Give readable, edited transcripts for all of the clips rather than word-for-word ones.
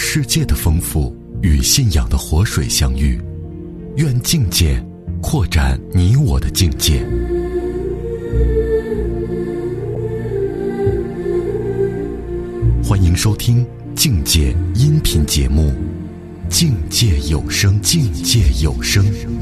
世界的丰富与信仰的活水相遇，愿境界扩展你我的境界。欢迎收听境界音频节目《境界有声》，境界有声。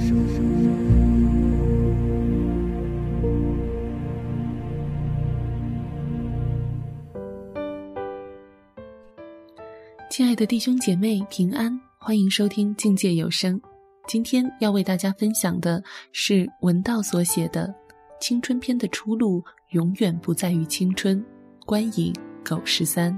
亲爱的弟兄姐妹平安，欢迎收听境界有声。今天要为大家分享的是文道所写的青春篇的出路永远不在于青春，观影狗13。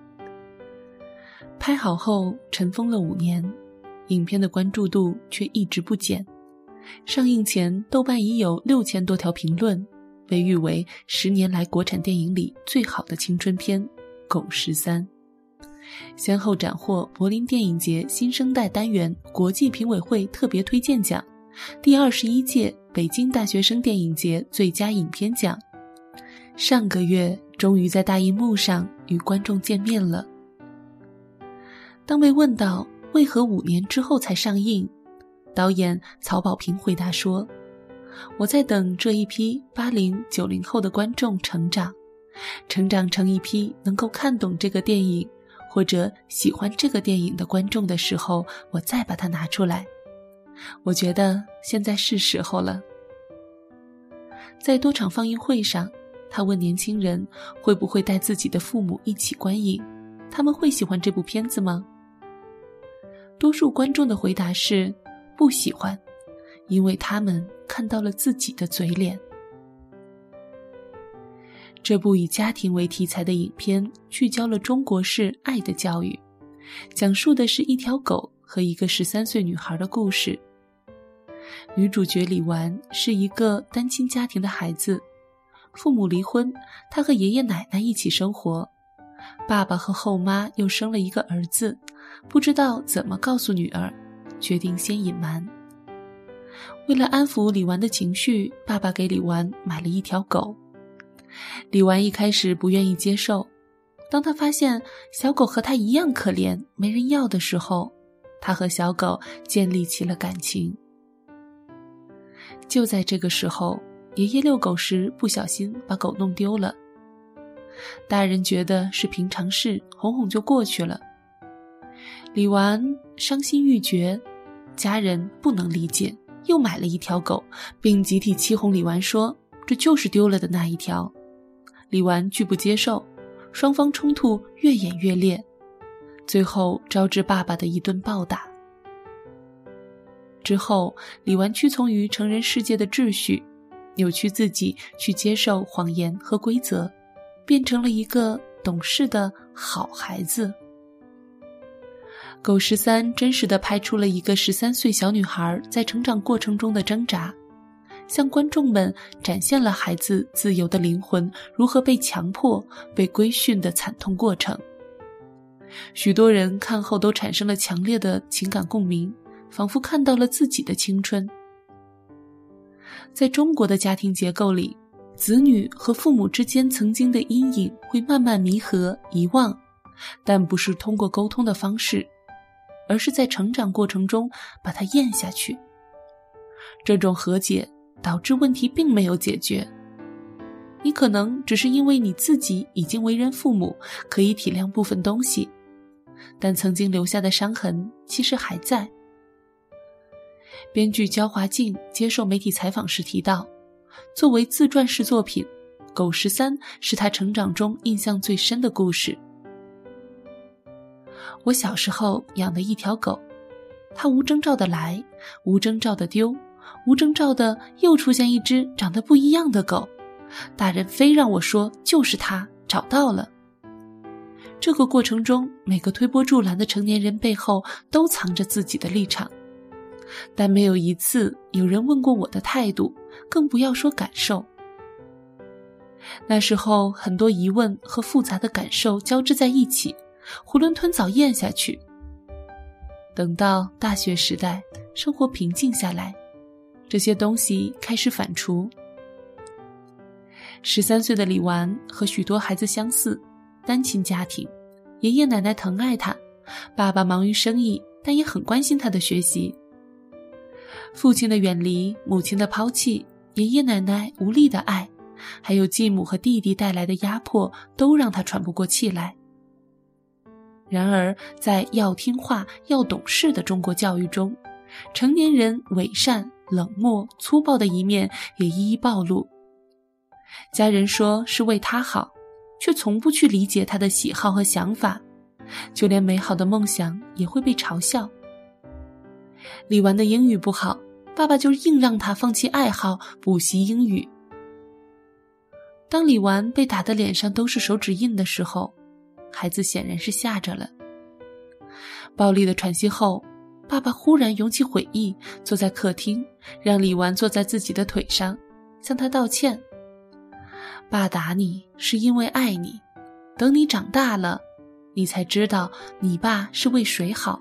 拍好后尘封了5年，影片的关注度却一直不减。上映前豆瓣已有6000多条评论，被誉为10年来国产电影里最好的青春片狗13。先后斩获柏林电影节新生代单元国际评委会特别推荐奖、第21届北京大学生电影节最佳影片奖。上个月终于在大荧幕上与观众见面了。当被问到为何5年之后才上映，导演曹保平回答说：我在等这一批80、90后的观众成长成一批能够看懂这个电影或者喜欢这个电影的观众的时候，我再把它拿出来。我觉得现在是时候了。在多场放映会上，他问年轻人会不会带自己的父母一起观影，他们会喜欢这部片子吗？多数观众的回答是不喜欢，因为他们看到了自己的嘴脸。这部以家庭为题材的影片聚焦了中国式爱的教育，讲述的是一条狗和一个13岁女孩的故事。女主角李纨是一个单亲家庭的孩子，父母离婚，她和爷爷奶奶一起生活，爸爸和后妈又生了一个儿子，不知道怎么告诉女儿，决定先隐瞒。为了安抚李纨的情绪，爸爸给李纨买了一条狗。李纨一开始不愿意接受，当他发现小狗和他一样可怜，没人要的时候，他和小狗建立起了感情。就在这个时候，爷爷遛狗时不小心把狗弄丢了。大人觉得是平常事，哄哄就过去了。李纨伤心欲绝，家人不能理解，又买了一条狗，并集体起哄李纨说这就是丢了的那一条。李纨拒不接受，双方冲突越演越烈，最后招致爸爸的一顿暴打。之后，李纨屈从于成人世界的秩序，扭曲自己去接受谎言和规则，变成了一个懂事的好孩子。狗13真实地拍出了一个13岁小女孩在成长过程中的挣扎，向观众们展现了孩子自由的灵魂如何被强迫、被规训的惨痛过程。许多人看后都产生了强烈的情感共鸣，仿佛看到了自己的青春。在中国的家庭结构里，子女和父母之间曾经的阴影会慢慢弥合、遗忘，但不是通过沟通的方式，而是在成长过程中把它咽下去。这种和解导致问题并没有解决，你可能只是因为你自己已经为人父母，可以体谅部分东西，但曾经留下的伤痕其实还在。编剧焦华静接受媒体采访时提到，作为自传式作品，狗13是他成长中印象最深的故事。我小时候养的一条狗，它无征兆的来，无征兆的丢，无征兆的又出现一只长得不一样的狗，大人非让我说就是它，找到了。这个过程中，每个推波助澜的成年人背后都藏着自己的立场，但没有一次有人问过我的态度，更不要说感受。那时候很多疑问和复杂的感受交织在一起，囫囵吞枣咽下去。等到大学时代，生活平静下来，这些东西开始反刍。13岁的李纨和许多孩子相似，单亲家庭，爷爷奶奶疼爱他， 爸爸忙于生意，但也很关心他的学习。父亲的远离，母亲的抛弃，爷爷奶奶无力的爱，还有继母和弟弟带来的压迫，都让他喘不过气来。然而在要听话要懂事的中国教育中，成年人伪善、冷漠、粗暴的一面也一一暴露。家人说是为他好，却从不去理解他的喜好和想法，就连美好的梦想也会被嘲笑。李纨的英语不好，爸爸就硬让他放弃爱好，补习英语。当李纨被打得脸上都是手指印的时候，孩子显然是吓着了。暴力的喘息后，爸爸忽然涌起悔意，坐在客厅，让李纨坐在自己的腿上，向他道歉。爸打你是因为爱你，等你长大了，你才知道你爸是为谁好。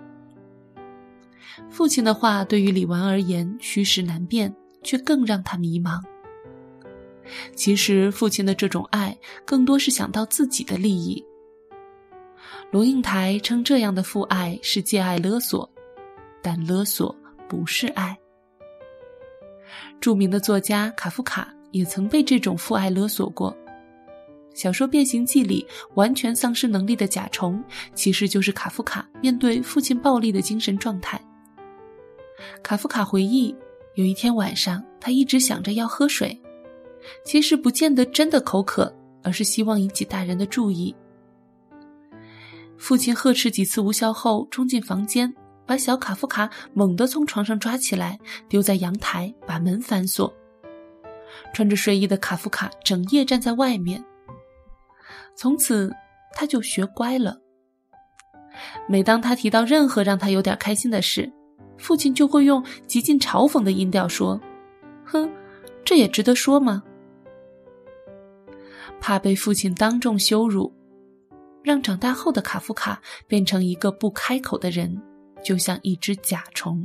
父亲的话对于李纨而言虚实难辨，却更让他迷茫。其实父亲的这种爱更多是想到自己的利益。龙应台称这样的父爱是借爱勒索，但勒索不是爱。著名的作家卡夫卡也曾被这种父爱勒索过。小说《变形记》里完全丧失能力的甲虫，其实就是卡夫卡面对父亲暴力的精神状态。卡夫卡回忆，有一天晚上，他一直想着要喝水，其实不见得真的口渴，而是希望引起大人的注意。父亲呵斥几次无效后，冲进房间，把小卡夫卡猛地从床上抓起来，丢在阳台，把门反锁。穿着睡衣的卡夫卡整夜站在外面。从此他就学乖了。每当他提到任何让他有点开心的事，父亲就会用极尽嘲讽的音调说：哼，这也值得说吗？怕被父亲当众羞辱，让长大后的卡夫卡变成一个不开口的人，就像一只甲虫。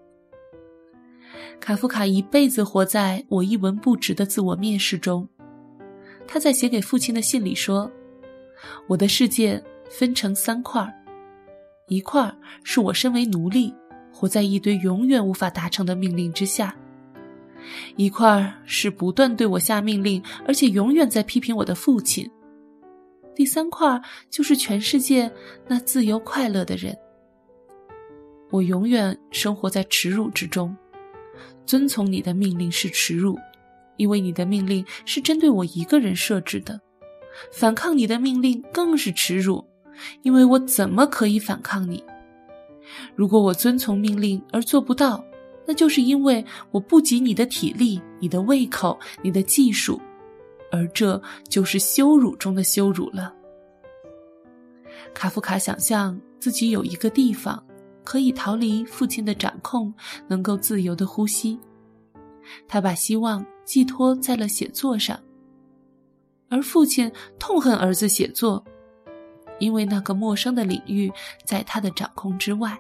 卡夫卡一辈子活在我一文不值的自我蔑视中。他在写给父亲的信里说，我的世界分成3块，一块是我身为奴隶，活在一堆永远无法达成的命令之下，一块是不断对我下命令，而且永远在批评我的父亲，第3块就是全世界那自由快乐的人。我永远生活在耻辱之中，遵从你的命令是耻辱，因为你的命令是针对我一个人设置的，反抗你的命令更是耻辱，因为我怎么可以反抗你？如果我遵从命令而做不到，那就是因为我不及你的体力、你的胃口、你的技术，而这就是羞辱中的羞辱了。卡夫卡想象自己有一个地方可以逃离父亲的掌控，能够自由地呼吸。他把希望寄托在了写作上，而父亲痛恨儿子写作，因为那个陌生的领域在他的掌控之外。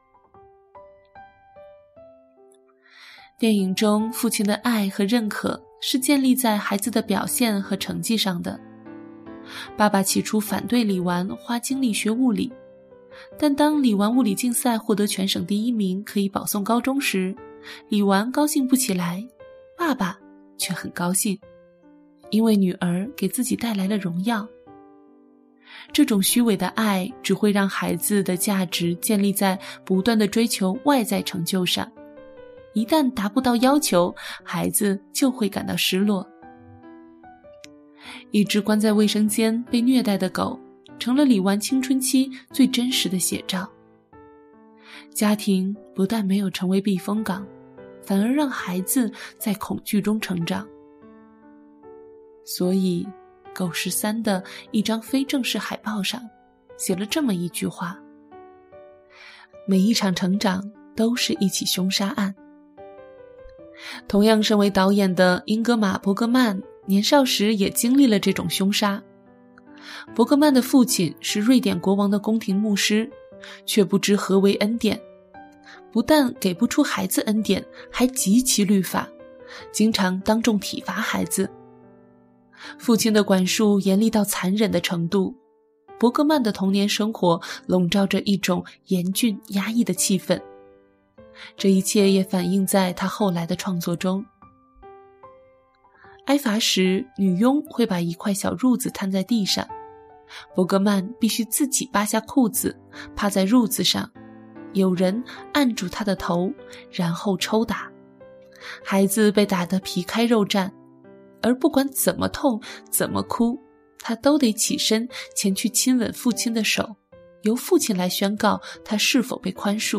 电影中父亲的爱和认可是建立在孩子的表现和成绩上的。爸爸起初反对李纨花精力学物理，但当李纨物理竞赛获得全省第1名，可以保送高中时，李纨高兴不起来，爸爸却很高兴，因为女儿给自己带来了荣耀。这种虚伪的爱只会让孩子的价值建立在不断的追求外在成就上，一旦达不到要求，孩子就会感到失落。一只关在卫生间被虐待的狗，成了李纨青春期最真实的写照。家庭不但没有成为避风港，反而让孩子在恐惧中成长。所以狗13的一张非正式海报上写了这么一句话：每一场成长都是一起凶杀案。同样身为导演的英格玛·伯格曼年少时也经历了这种凶杀。伯格曼的父亲是瑞典国王的宫廷牧师，却不知何为恩典，不但给不出孩子恩典，还极其律法，经常当众体罚孩子。父亲的管束严厉到残忍的程度， 伯格曼的童年生活笼罩着一种严峻压抑的气氛，这一切也反映在他后来的创作中。挨罚时，女佣会把一块小褥子摊在地上，伯格曼必须自己扒下裤子，趴在褥子上，有人按住他的头，然后抽打。孩子被打得皮开肉绽，而不管怎么痛怎么哭，他都得起身前去亲吻父亲的手，由父亲来宣告他是否被宽恕。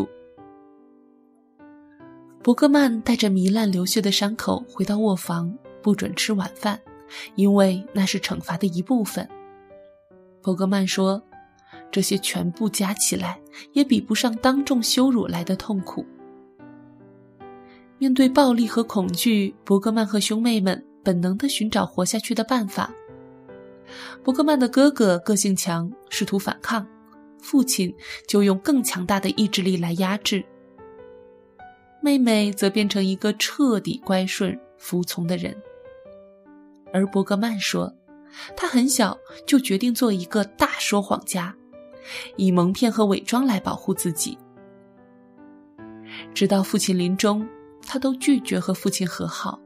伯格曼带着糜烂流血的伤口回到卧房，不准吃晚饭，因为那是惩罚的一部分。伯格曼说，这些全部加起来也比不上当众羞辱来的痛苦。面对暴力和恐惧，伯格曼和兄妹们本能地寻找活下去的办法。伯格曼的哥哥个性强，试图反抗，父亲就用更强大的意志力来压制。妹妹则变成一个彻底乖顺服从的人。而伯格曼说，他很小就决定做一个大说谎家，以蒙骗和伪装来保护自己。直到父亲临终，他都拒绝和父亲和好。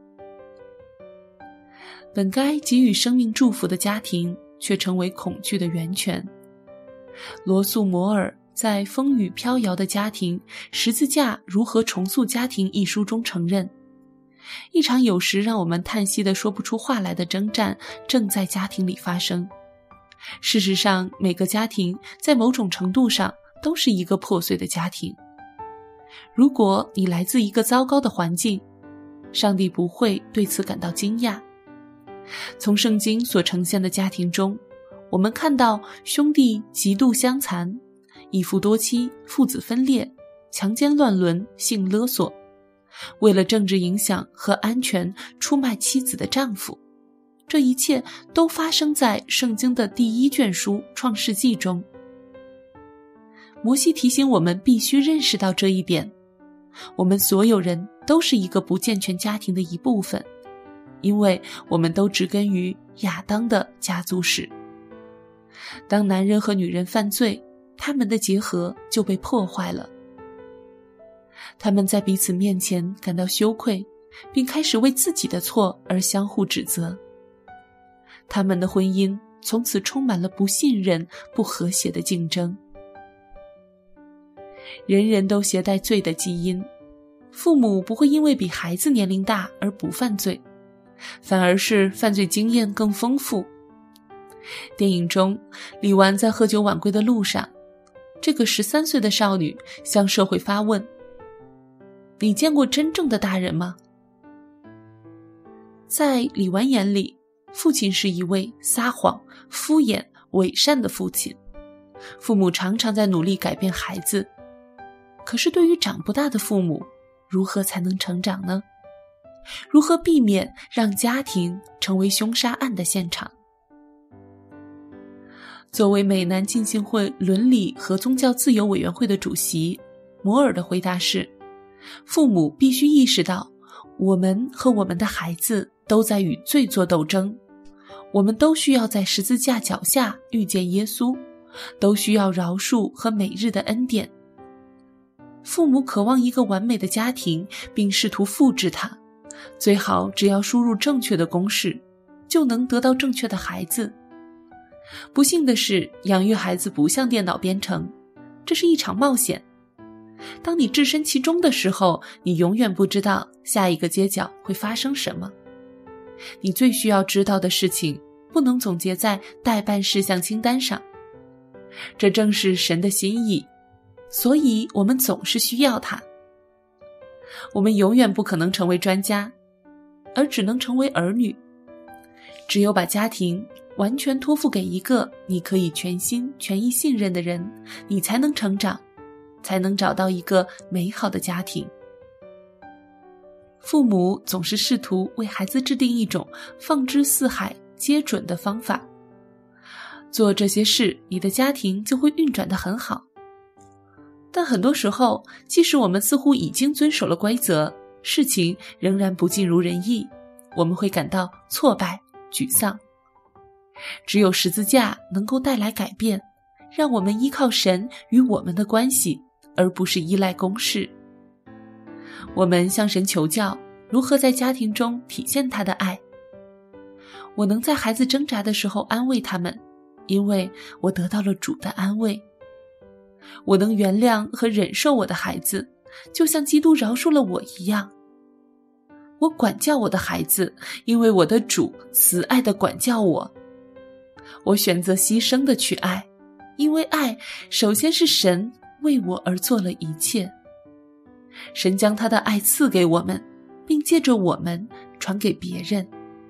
本该给予生命祝福的家庭，却成为恐惧的源泉。罗素·摩尔在《风雨飘摇的家庭：十字架如何重塑家庭》一书中承认，一场有时让我们叹息的说不出话来的征战正在家庭里发生。事实上，每个家庭在某种程度上都是一个破碎的家庭。如果你来自一个糟糕的环境，上帝不会对此感到惊讶。从圣经所呈现的家庭中，我们看到兄弟极度相残，一夫多妻，父子分裂，强奸乱伦，性勒索，为了政治影响和安全出卖妻子的丈夫。这一切都发生在圣经的第一卷书《创世纪》中。摩西提醒我们必须认识到这一点，我们所有人都是一个不健全家庭的一部分，因为我们都植根于亚当的家族史。当男人和女人犯罪，他们的结合就被破坏了。他们在彼此面前感到羞愧，并开始为自己的错而相互指责。他们的婚姻从此充满了不信任、不和谐的竞争。人人都携带罪的基因，父母不会因为比孩子年龄大而不犯罪，反而是犯罪经验更丰富。电影中，李纨在喝酒晚归的路上，这个13岁的少女向社会发问：你见过真正的大人吗？在李纨眼里，父亲是一位撒谎、敷衍、伪善的父亲。父母常常在努力改变孩子，可是对于长不大的父母，如何才能成长呢？如何避免让家庭成为凶杀案的现场？作为美南浸信会伦理和宗教自由委员会的主席，摩尔的回答是：父母必须意识到，我们和我们的孩子都在与罪做斗争，我们都需要在十字架脚下遇见耶稣，都需要饶恕和每日的恩典。父母渴望一个完美的家庭，并试图复制它，最好只要输入正确的公式，就能得到正确的孩子。不幸的是，养育孩子不像电脑编程，这是一场冒险。当你置身其中的时候，你永远不知道下一个街角会发生什么。你最需要知道的事情，不能总结在待办事项清单上。这正是神的心意，所以我们总是需要它。我们永远不可能成为专家，而只能成为儿女。只有把家庭完全托付给一个你可以全心全意信任的人，你才能成长，才能找到一个美好的家庭。父母总是试图为孩子制定一种放之四海皆准的方法，做这些事，你的家庭就会运转得很好。但很多时候，即使我们似乎已经遵守了规则，事情仍然不尽如人意，我们会感到挫败、沮丧。 只有十字架能够带来改变，让我们依靠神与我们的关系，而不是依赖公式。我们向神求教，如何在家庭中体现他的爱。我能在孩子挣扎的时候安慰他们，因为我得到了主的安慰。我能原谅和忍受我的孩子，就像基督饶恕了我一样。我管教我的孩子，因为我的主慈爱地管教我。我选择牺牲地去爱，因为爱首先是神为我而做了一切。神将他的爱赐给我们，并借着我们传给别人。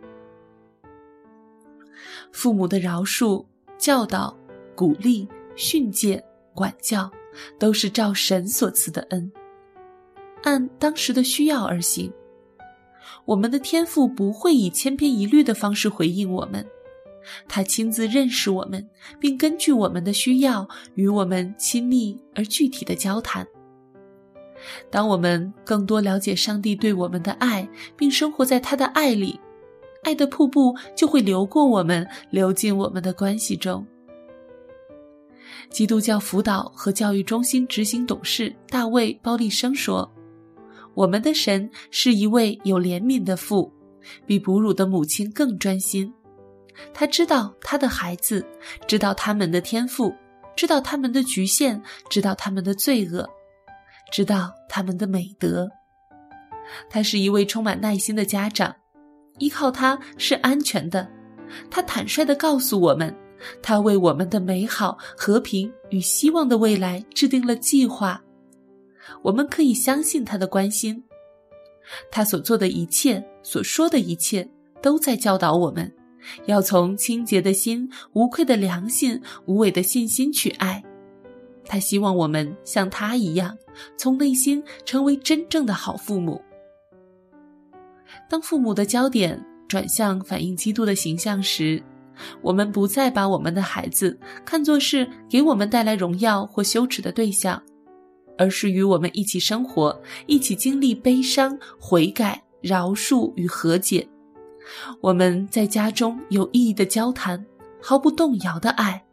父母的饶恕、教导、鼓励、训诫、管教，都是照神所赐的恩，按当时的需要而行。我们的天父不会以千篇一律的方式回应我们，他亲自认识我们，并根据我们的需要与我们亲密而具体的交谈。当我们更多了解上帝对我们的爱，并生活在他的爱里，爱的瀑布就会流过我们，流进我们的关系中。基督教辅导和教育中心执行董事大卫·鲍利生说，我们的神是一位有怜悯的父，比哺乳的母亲更专心。他知道他的孩子，知道他们的天赋，知道他们的局限，知道他们的罪恶，知道他们的美德。他是一位充满耐心的家长，依靠他是安全的。他坦率地告诉我们，他为我们的美好、和平与希望的未来制定了计划。我们可以相信他的关心。他所做的一切，所说的一切，都在教导我们，要从清洁的心、无愧的良心、无伪的信心去爱。他希望我们像他一样，从内心成为真正的好父母。当父母的焦点转向反映基督的形象时，我们不再把我们的孩子看作是给我们带来荣耀或羞耻的对象，而是与我们一起生活，一起经历悲伤、悔改、饶恕与和解。我们在家中有意义的交谈，毫不动摇的爱。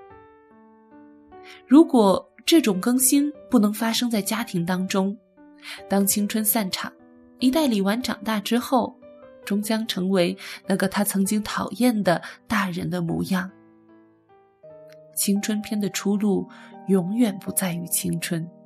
如果这种更新不能发生在家庭当中，当青春散场，一代李纨长大之后，终将成为那个他曾经讨厌的大人的模样。青春片的出路永远不在于青春。